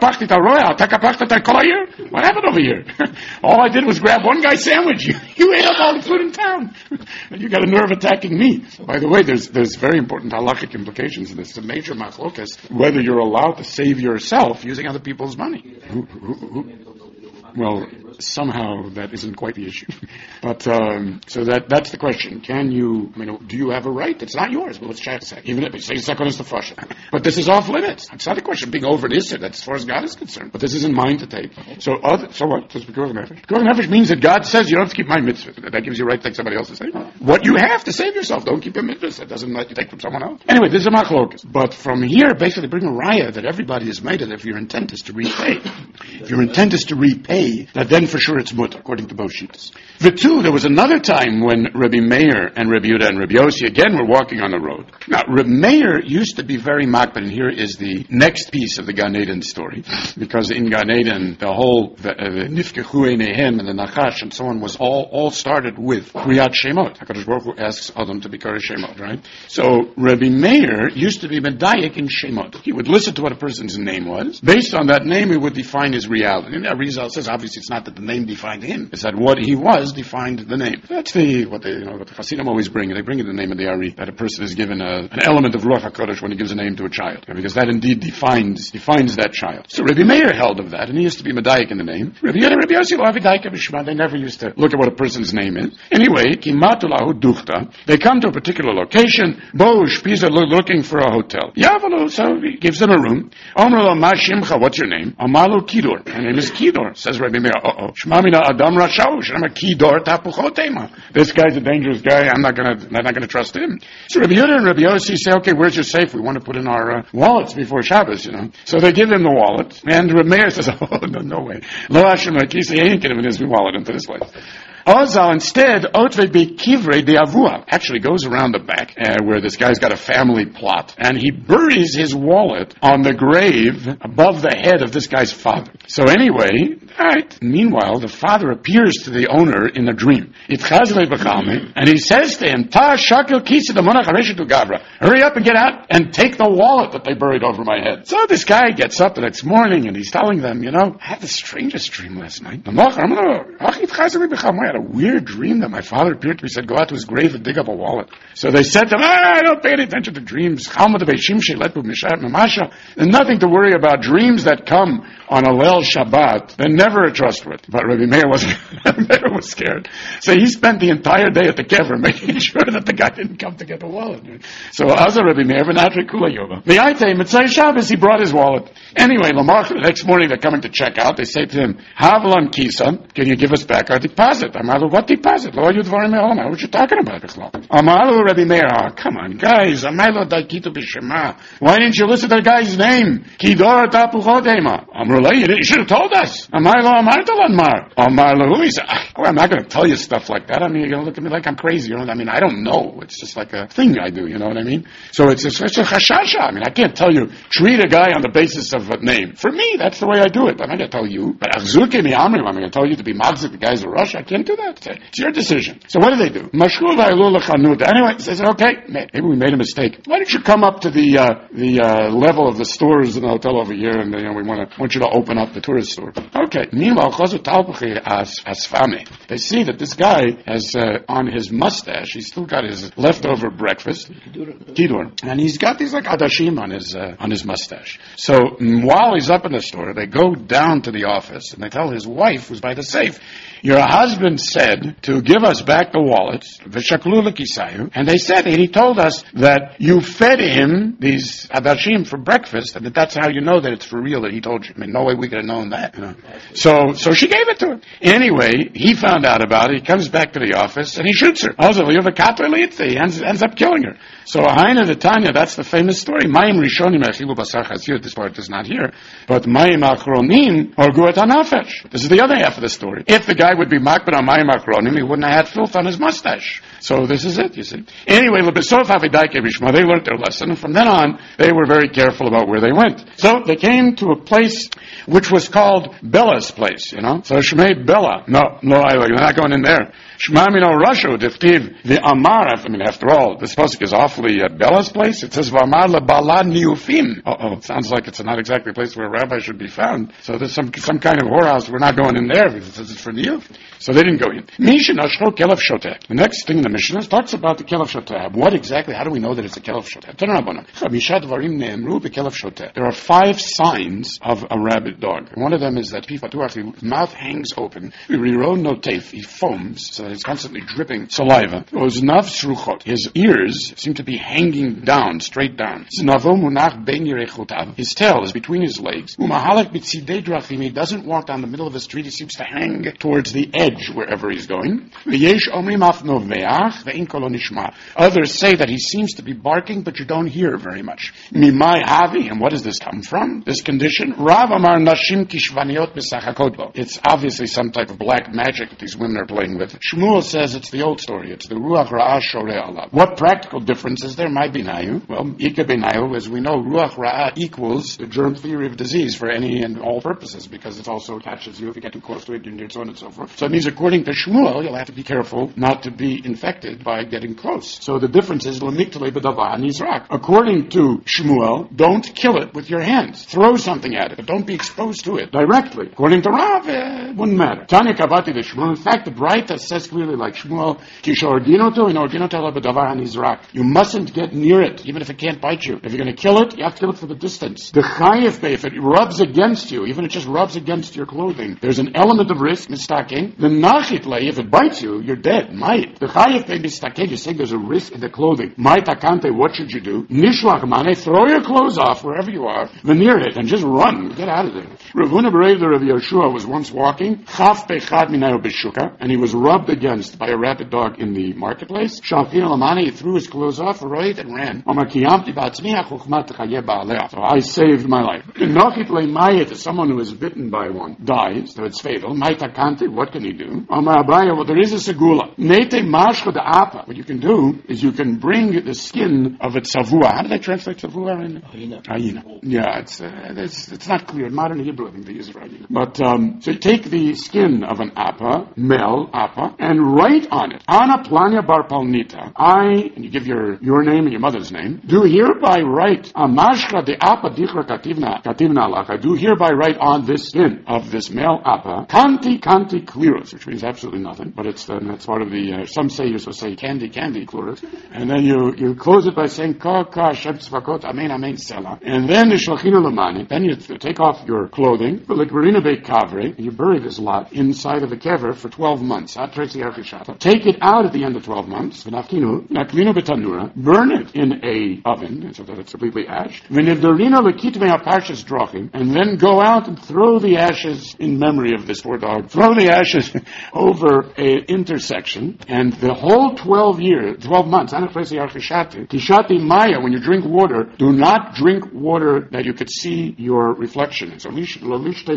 What happened over here? All I did was grab one guy's sandwich. You, you ate up all the food in town. And you got a nerve attacking me. By the way, there's there's very important halachic implications in this. It's a major machlokas whether you're allowed to save yourself using other people's money. Who, who, who, well, somehow that isn't quite the issue. But, um, so that that's the question. Can you, I mean, do you have a right? It's not yours. Well, let's try to say. Even if it's say second is the first. But this is off limits. It's not a question of being over an issue. That's as far as God is concerned. But this isn't mine to take. So other, so what? Just because of nefesh. Because nefesh means that God says you don't have to keep my mitzvah. That gives you a right to take somebody else's thing. What you have to save yourself. Don't keep your mitzvahs. That doesn't let you take from someone else. Anyway, this is a machlokas. But from here, basically bring a raya that everybody is made it if your intent is to repay. If your intent is to repay, that then for sure it's mutter, according to both sheets. The two, there was another time when Rabbi Meir and Rabbi Yehuda and Rabbi Yossi again were walking on the road. Now, Rabbi Meir used to be very makbid, and here is the next piece of the Gan Eden story. Because in Gan Eden, the whole, the Nifkechu Einehem and the Nachash and so on was all, all started with Kriyat Shemot. HaKadosh Baruch Hu asks Adam to be Kari Shemot, right? So, Rabbi Meir used to be Medayik in Shemot. He would listen to what a person's name was. Based on that name, he would define his reality. And Arizal says, obviously, it's not that the name defined him. It's that what he was defined the name. That's the what they you know what the Hasidim always bring. They bring in the name of the Ari, that a person is given a, an element of Ruach HaKodesh when he gives a name to a child, because that indeed defines defines that child. So Rabbi Meir held of that, and he used to be Medayik in the name. Rabbi Yehuda, Rabbi Yossi, lo avidayik b'shma. They never used to look at what a person's name is. Anyway, kimatu lahu duchta. They come to a particular location. Bo Shpiza looking for a hotel. Yavalu, so he gives them a room. Omru lo ma shimcha. What's your name? Amalu Kidor. My name is Kidor. Says Rabbi Meir. Uh oh. Shmamina Adam Rashau. Shema Kidor tapuchotema. This guy's a dangerous guy. I'm not gonna. I'm not gonna trust him. So Rabbi Yehuda and Rabbi Yossi say, okay, where's your safe? We want to put in our uh, wallets before Shabbos, you know. So they give him the wallet, and Rabbi Meir says, oh no, no way. Lo Hashem Akisa, he ain't giving his wallet into this place. Ozal instead, Otve be Kivre de Avua, actually goes around the back uh, where this guy's got a family plot, and he buries his wallet on the grave above the head of this guy's father. So anyway, alright, meanwhile, the father appears to the owner in a dream. And he says to him, Ta shakil kisa de monach hareshetu gavra. Hurry up and get out and take the wallet that they buried over my head. So this guy gets up the next morning and he's telling them, you know, I had the strangest dream last night. I had a weird dream that my father appeared to me, said, go out to his grave and dig up a wallet. So they said to him, ah, I don't pay any attention to dreams. There's nothing to worry about. Dreams that come on a Leil Shabbat, they're never trustworthy. But Rabbi Meir was, Meir was scared. So he spent the entire day at the kever making sure that the guy didn't come to get the wallet. So Azar Rabbi Meir, v'natri kula yova. The Aitei, Mitzay Shabbos, he brought his wallet. Anyway, Lamar, the next morning they're coming to check out. They say to him, Havlan Kisa, can you give us back our deposit? Amalu, what deposit? Lo you dvarim me'olama. What you talking about? Amalu, Rabbi Meir, oh, come on, guys. Amalu daikitu b'shema. Why didn't you listen to the guy's name? Kidor tapuchodema. Amrulay, you should have told us. Amalu, amartalan mar. Amalu, he said, oh, I'm not going to tell you stuff like that. I mean, you're going to look at me like I'm crazy. You know what I mean? I don't know. It's just like a thing I do. You know what I mean? So it's, it's, it's a chashasha. I mean, I can't tell you, treat a guy on the basis of a name. For me, that's the way I do it. I'm not going to tell you. But Achzuke mi amrim, I'm going to tell you to be magzik, the guy's a rush. I can't do that. It's your decision. So what do they do? Anyway, they said, okay, maybe we made a mistake. Why don't you come up to the uh, the uh, level of the stores in the hotel over here, and you know, we want to want you to open up the tourist store. Okay. Meanwhile, they see that this guy has uh, on his mustache, he's still got his leftover breakfast, Kidor, and he's got these like adashim on his uh, on his mustache. So while he's up in the store, they go down to the office and they tell his wife, who's by the safe, your husband said to give us back the wallets, and they said, and he told us that you fed him these adashim for breakfast, and that that's how you know that it's for real, that he told you. I mean, no way we could have known that. You know. So, so she gave it to him. Anyway, he found out about it, he comes back to the office, and he shoots her. Also, you have a katolit, he ends, ends up killing her. So, Haina the Tanya, that's the famous story. Mayim Rishonim Achilu Basar Chazir, this part is not here, but Mayim Achronim Orgu et HaNafesh. This is the other half of the story. If the guy would be makbar on Mayim Achronim, he wouldn't have had filth on his mustache. So this is it, you see. Anyway, L'Besof Havidai Kevishma, they learned their lesson, and from then on, they were very careful about where they went. So they came to a place which was called Bella's place, you know. So Shmei Bella. No, no, you're not going in there. Shmamino Rashu, Diftiv, the Amar, I mean, after all, this pasuk is awfully uh, Bella's place. It says, V'amar le'bala niufim. Uh-oh, it sounds like it's not exactly a place where a rabbi should be found. So there's some some kind of whorehouse. We're not going in there because it says it's for niuf. So they didn't go in. Mishin Ashro Kelev Shoteh. The next thing in the Mishnah talks about the Kelev Shoteh. What exactly, how do we know that it's a Kelev Shoteh? There are five signs of a rabid dog. One of them is that his mouth hangs open. He foams, so that it's constantly dripping saliva. His ears seem to be hanging down, straight down. His tail is between his legs. He doesn't walk down the middle of the street. He seems to hang towards the edge wherever he's going. Others say that he seems to be barking, but you don't hear very much. And what does this come from? This condition? It's obviously some type of black magic that these women are playing with. Shmuel says it's the old story. It's the Ruach Ra'ah Shorei Alav. What practical difference is there? My binayu. Well, Ika binayu, as we know, Ruach Ra'ah equals the germ theory of disease for any and all purposes, because it also catches you if you get too close to it, and so on and so forth. So it means, according to Shmuel, you'll have to be careful not to be infected by getting close. So the difference is, according to Shmuel, don't kill it with your hands. Throw something at it, but don't be exposed to it directly. According to Rav, uh, it wouldn't matter. Tanya Kavati the Shmuel. In fact, the Braita says clearly, like Shmuel, Kisha ordinoto and ordinoto labadavar hanizrak. You mustn't get near it, even if it can't bite you. If you're going to kill it, you have to kill it from a distance. The Chayev Bey, if it rubs against you, even if it just rubs against your clothing, there's an element of risk, mistaking. The Nachit Lei, if it bites you, you're dead. Might. The Chayev Bey mistaking, you're saying there's a risk in the clothing. Might akante, what should you do? Nishlach mane, throw your clothes off wherever you are, near it, and just run. Get out of there. Ravuna Berev of Yeshua was once walking, Chaf Bechad Minayo Beshuka, and he was rubbed against by a rabid dog in the marketplace. Shalfin Lamani, he threw his clothes off, right, and ran. So I saved my life. Nochit Leimayet is someone who is bitten by one, dies, so it's fatal. Maitakante, what can he do? Amar Abraya, well, there is a segula. Nete Mashcha de Apa. What you can do is you can bring the skin of a tzavua. How do they translate tzavua in? Hyena. Hyena. Yeah, it's, uh, it's it's not clear. In modern Hebrew, I think they use it for hyena. But, um, so you take the skin of an apa, male apa, and write on it, Ana Planya Bar Palnita, I, and you give your, your name and your mother's name, do hereby write, Amashka de Apa Dichra Kativna, Kativna Alach, I do hereby write on this skin of this male apa, Kanti Kanti Kliros, which means absolutely nothing, but it's, uh, that's part of the, uh, some say you're supposed to say candy, candy Kliros, and then you, you close it by saying, Ka Ka Shem Tzvakot, Amen Amen Selah, and then the Shlachinu Lamani, then you take off your clothing, you bury this lot inside of the kever for twelve months. Take it out at the end of twelve months, burn it in a oven, so that it's completely ashed, and then go out and throw the ashes in memory of this poor dog. Throw the ashes over an intersection, and the whole twelve years, twelve months, Tishati Maya, when you drink water, do not drink water that you could see your reflection. So make sure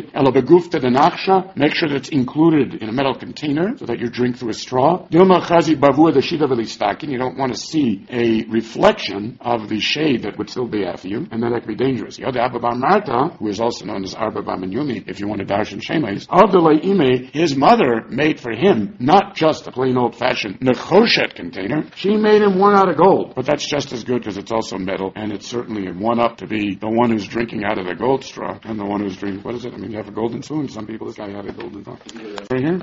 that it's included in a metal container so that you drink through a straw. You don't want to see a reflection of the shade that would still be after you, and then that could be dangerous. The Abba Bar Marta, who is also known as Arba Bar Minyuni, if you want to darshan Shemes, his mother made for him not just a plain old-fashioned nechoshet container, she made him one out of gold. But that's just as good because it's also metal, and it's certainly one up to be the one who's drinking out of the gold straw and the one who's drinking, what is it? I mean, you have a golden spoon. Some people, this guy had a golden spoon. Right here.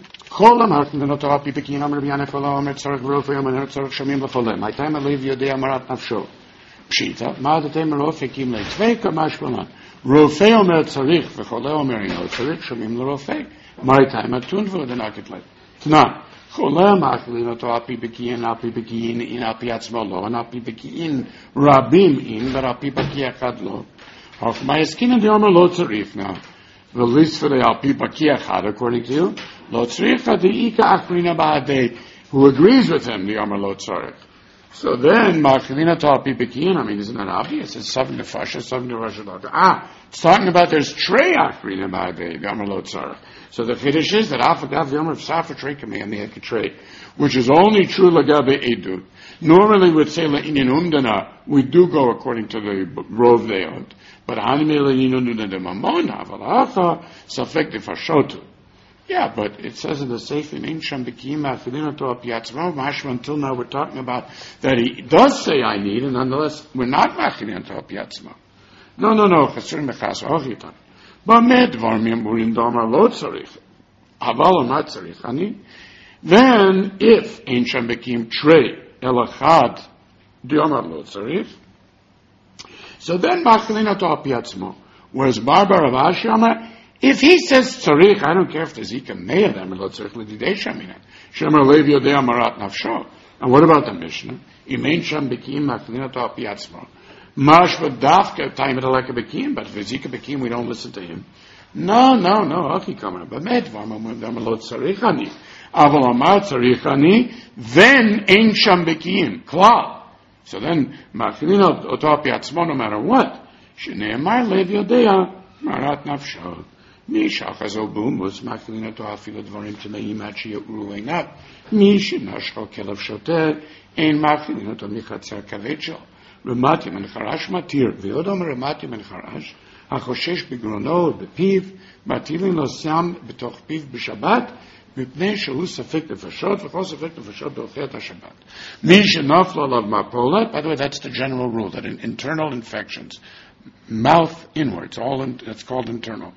My time I leave you there, Marat Nafsho. Pshita, ma de tem rofe kim le tvei kamash kolan. Rofe omer tzarich, v'chole omer ino tzarich, shomim l'rofe. My time I tun v'o denakit le. Tna, chole machlin oto api bekiyin, api bekiyin, in api atzmo lo, and api bekiyin rabim in, but api beki echad lo. Of my skin and the omer lo tzarich now. The list for the Alpi Baki Echad, according to you, Lo Tzricha De'ika Achrina Ba'adei, who agrees with him, the Amar Lo Tzarech. So then, Ma'achlina to Alpi Bakiyin, I mean, isn't that obvious? It's seven to Fasha, seven to Rosh Hashanah. Ah, it's talking about there's Trei Achrina Ba'adei, the Amar Lo Tzarech. So the Chiddush is that Afagav the Amar of Safra Trei Kamei and the Trei, which is only true Lagabe Edut. Normally we'd say La'inin Umdana, we do go according to the Rov Deod. But yeah, but it says in the Sefer in Sham Bekima Filinato Piatzmo Mashma. Until now, we're talking about that he does say I need, and nonetheless we're not Machinato Piatzmo. No, no, no. Chasur Mechas Ochitan. Bamed Varmim Urin Domar Lo Tzarich. Aval Omat Tzarich Ani. Then, if in Sham Bekim Trei Elachad Diomar Lo Tzarich. So then, Machlina to Apiatzmo. Whereas Barbar of Ashama, if he says Tzarich, I don't care if there's Ika Mei of them, Lo Tzarich L'Didei Shamina. Shemer Lev Yodei Amarat Nafsho. And what about the Mishnah? Imein Sham Bekim Machlina to Apiatzmo. Mashva Dafka Taimet Aleka Bekim, but if there's Ika Bekim, we don't listen to him. No, no, no, Aki Kamar. But Medvam, Lo Tzarich Ani. Aval Amar Tzarich Ani, then Ein Sham Bekim. Klal. So then, Ma'achlina oto piatzmo, no matter what, Shneimar lev yodea marat nafsho. Mi shachazol bumus ma'achlina to afilo dvarim tmeim ad sheyuru einat. Mi shenashcho kelev shoteh ein ma'achlina to michatzer kavechel. Rematim en charash matir v'yodom rematim en charash hachoshesh begrono bepiv matilin lo sam betoch piv b'shabbat. מפני שהוא ספק נפשות, וכל ספק נפשות דוחה את השבת. מי שנפלו עליו מפולת, by the way, that's the general rule, that in internal infections, mouth inwards, all in, that's called internal,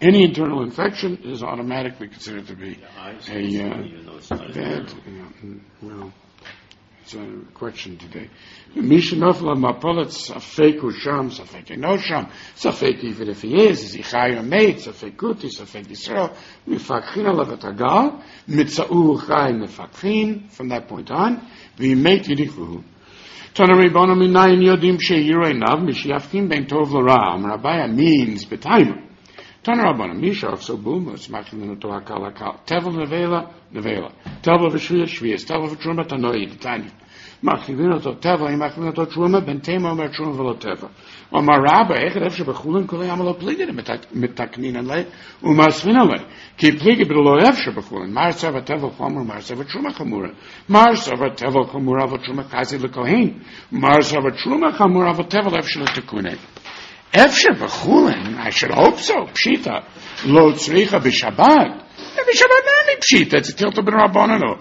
any internal infection is automatically considered to be a uh, bad. Yeah, well, it's a question today. Mishnofla Mapolet Safek Usham, Safek Enosham, Safek even if he is, is he Chai or Mate, Safek Kuti, Safek Yisrael, Mifakhin Alavatagal, Mitzau Chai Mifakhin, from that point on, we make Yidichu. Tana Ribbana Minayin Yodim Sheiroi Nav, Mishyafkin Ben Tov Lara, Rabbiya means Betaimu. Tana Rabbana Misha, so boom, it's Machin to Akal Akal. Tevel Nevela, Nevela. Tevel Vishvia, Shvia, Tevel Truma, Tanoi, Tanya. Machilino to Teva, Machilino to Truma, Bentema, Omer Truma, Velo Teva. Omar Rabba, Echad Efshe Bechulin, Kule Amalo Pligid, Mitaknin and Lay, Umasvinale. Keep Pligid, Below Efshe Bechulin, Marsava Teva Chomer, Marsava Truma Chamura, Marsava Teva Chomura, Truma Kazi Lekohin, Marsava Truma Chamura, Teva Efshe Tekune. Efshe Bechulin, I should hope so, Pshita, Lo Tzricha B'Shabbat. B'Shabbat Nani Pshita, it's a Tilta Ben Rabbanano.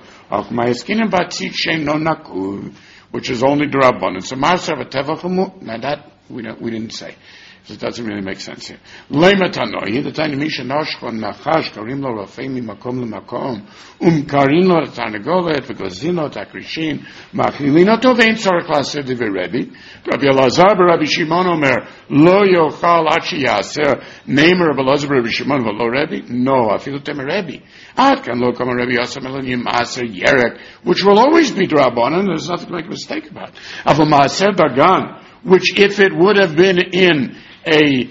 Which is only the Rabbanan. So Marsa V'Teva now that we don't, we didn't say. So it doesn't really make sense here. Lema Tanoi, the Tanya Misha Noshchon Nachash, Karim Lo Rafemi Makom Makom, Um Karim Lo Tarnagolet, V'Gozino Takrishin, Machilino Tovein Tzorach Laser Divi Rebbe, Rabbi Elazar Rabbi Shimon Omer, Lo Yochal Achi Yaser, Name Rabbi Elazar Rabbi Shimon V'Lo Rebbe? No, Afilu Tem Rebbe. Ad Kan Lo Kama Rabbi Yosef Elonim Aser Yerek, which will always be Drabanan, there's nothing to make a mistake about. Aval Maaser Dagan, which if it would have been in a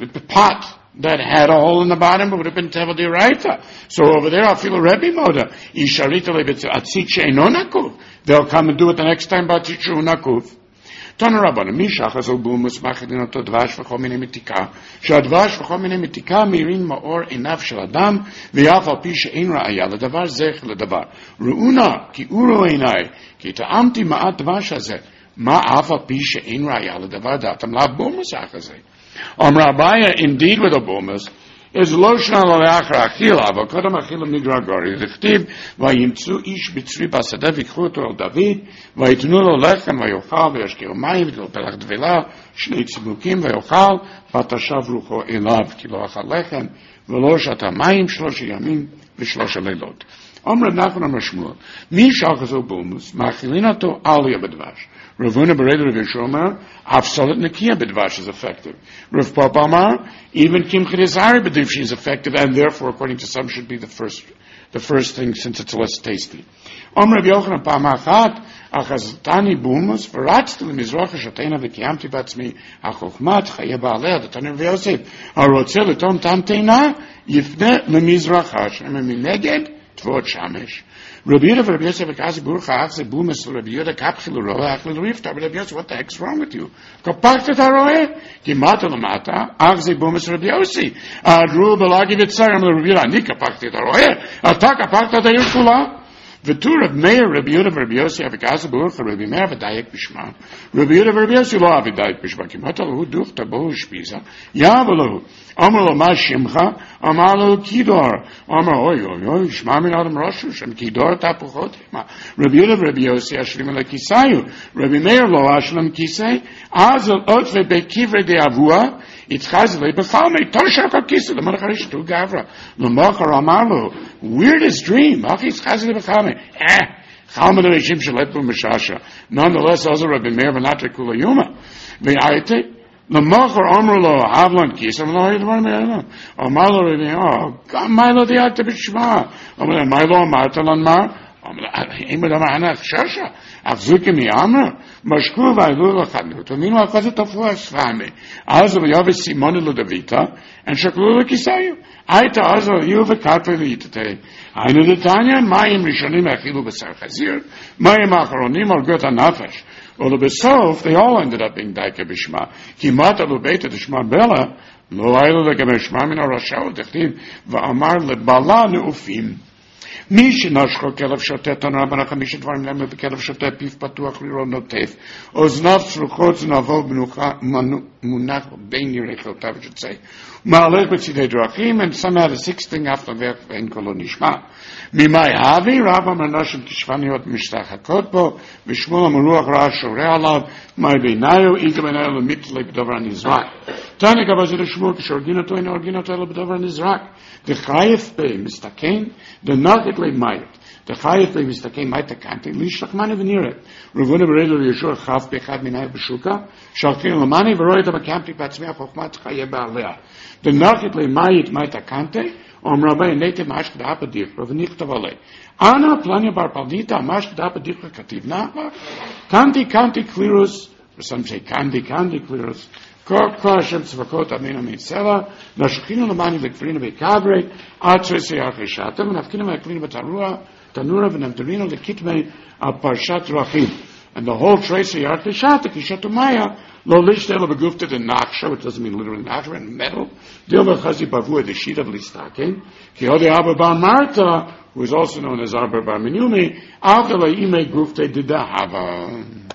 pot that had a hole in the bottom, it would have been Tevel D'Oraita. So over there, I'll feel a Rebbe Moda. Isharita Lebetzit She'Einonakuf. They'll come and do it the next time, but Nakuf. Tana Rabbana, Mishach Hazel Bumus, Machadin Oto Dvash V'chol Minei Mitika. She'advash V'chol Minei Mitika mirin ma'or einav shel Adam, v'yaf al pi she'ein ra'aya, l'davar zech l'davar. Ru'una, ki uro einai, ki ta'amti ma'at dvash hazeh. Ma'af al pi she'ein ra'aya, l'davar datam la bumus achazeh. Om Rabbiya, indeed with a bumus, is loshna l'leachar achila, v'kodam achila migra gori. L'chtib, v'yimtzu ish b'tzri b'asadeh v'ikchu oto el David, v'yitnu lo lechem v'yochal v'yashkeu mayim v'lo pelach dvela, shnei tzibukim v'yochal, v'tashav rucho elav, ki lo achal lechem, v'lo shata mayim shlosh yamin v'shlosh leilot. Om Reb Nachman Amar Shmuel, mi shachazol bumus, ma'achilin oto aliyah b'dvash. Ravuna Bereder Rav Yisroel, Afsalat Nakiya B'Dvash is effective. Rav Papa Amar, even Kimchi Desari B'Dvash is effective, and therefore, according to some, should be the first, the first thing since it's less tasty. Om Rav Yochanan Pamachat, Achaztani Bumus, V'Ratzti L'Mizrocha Shatena V'Kiyamti Batzmi, Achochmat Chaya Ba'aleh, the Tanya Rav Yosef, Harotzeh L'Tom Tam Teina, Yifne L'Mizrocha, Shem Mineged, Tvot Shamesh. Rabbi Yehuda for Rabbi Yosef Akazi Burcha Achse Bumas Rabbi Yehuda Kapchil Roa Achil Rifta. Rabbi Yosef, what the heck's wrong with you? Kapakta Taroe Kimata Lamata Achse Bumas Rabbi Yosef Adru Belagi Vitzarim Rabbi Yehuda Nika Pakta Taroe Ataka Pakta Tayirkula. V'tur of Meir Rabbi Yehuda for Rabbi Yosef Akazi Burcha Rabbi Meir V'Dayek Bishma Rabbi Yehuda for Rabbi Yosef Lo Avidayek Bishma Kimata Lahu Duchta Bohu Shpiza Yavalahu Amar Lo Ma Shimcha Amar Lo Kidor Amar Oy Oy Oy Shma Min Adam Roshu Shem Kidor Tapuchot Rabbi Yehuda for Rabbi Yosef Ashlim Lo Kisayu Rabbi Meir Lo Ashlam Kisei Azal Otve Bekivre De Avua Itzchazle Befalme Toshak HaKisei the Malacharish Tu Gavra L'Mochar Amar Lo weirdest dream Achi Itzchazle Befalme Eh Chalma De Reshim Shalet Bu Meshasha nonetheless also Rabbi Meir V'Natre Kula Yuma V'Ayte L'Mochar Amar Lo Havlan Kisei V'Lo Yidvar Me'Elo Amar Lo Rabbi Oh Milo Diakta B'Shma Amar Milo Amarta Lanmar Amar Amar Shasha Achzukim Yamra Mashku V'Aylu L'Chadnu Toninu Akazet Tofu Asfame Azo V'Yavis Simoni L'Davita and Shaklu L'Kisayu Aita Azo Yuva Karpe V'Yitate Ainu D'Tanya Mayim Rishonim Achilu B'Sar Chazir Mayim Acharonim Al Gota Nafesh Well, the Besof, they all ended up being Daika Bishma. Kimata Lubeta Dishma Bela, Lo Ailu Leka Bishma Min Arashau, Dechtiv, Va'amar Lebala Neufim. Mish Nashko Kelev Shotet, on Rabbanach Hamish Dvarim Lem Kelev Shotet, Pif Patuach Liro Notef, Oznav Sruchot Znavo Munach Bein Yerechot, I should say. Ma'alech B'tzidei Drachim, and some had a sixth thing after Vech Ve'en Kolo Nishma. Mimai Havi, Rabba Manoshim Tishvaniot Mishtachakot Bo, Vishmul Amuruach Ra Shorei Alav, Mai Beinayu, Ika Beinayu L'Mitlei B'Dovran Yizrak. Tani Gavazir Shmur, Kishorginato and Orginato Elabdover and Izrak. The Chayef Bey Mistaken, the Narketly Mayat. The Chayef Bey Mistaken Maitakante, Lishlach Mani Veniret. Ravuna Beredo Yeshua Chaf Bechad Minay Beshuka, Shalkin Lamani, Veroida Makamti Patsmea Chokmat Chayeb Alea. The Narketly Mayat Maitakante, Om Rabbi Nete Mashk Dapadik, Ravinik Tavale. Ana Plania Barpaldita, Mashk Dapadik Kativ Napa. Kanti Kanti Klirus, some say Kandi Kandi Klirus. Hashem Tzvakot Amina Mitzela, Nashkinu Lamani Vikfrina Bekabre, Atres Yacheshatem, and Afkina Maklina Batarua, Tanura Venamtarino, the Kitme, Parshat Rachim. And the whole trace of Yacheshatem, Kishatumaya, Lo Lishtela Begufta, the Naksha, which doesn't mean literally Naksha, and metal, Dilma Chazi Bavua, the sheet of Listakin, Kiode Abba Bar Marta, who is also known as Abba Bar Minumi, Avdala Ime Gufte Didahava.